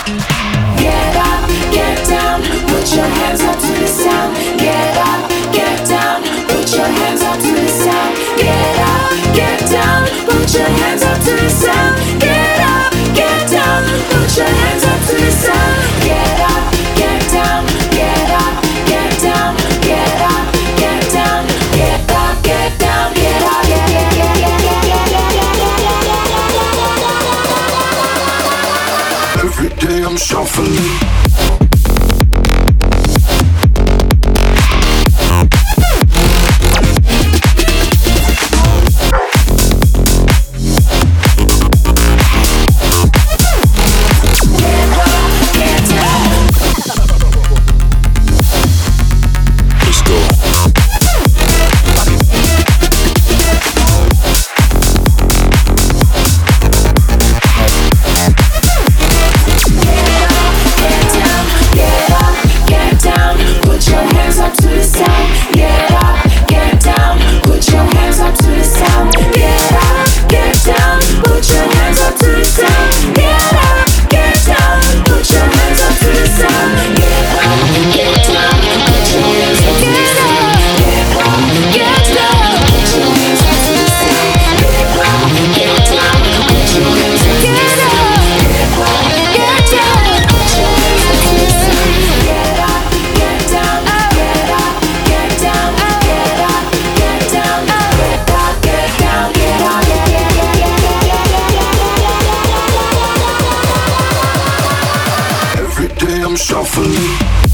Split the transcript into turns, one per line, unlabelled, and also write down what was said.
Get up, get down, put your hands up to the sound. Get up, get down, put your hands up to the sound. Get up, get down, put your hands up to the sound. Get up, get down, put your hands up to the sound. Get up, get down, get up, get down, get up, get down, get up, get down, get up, get
Every day I'm shuffling. I'm shuffling.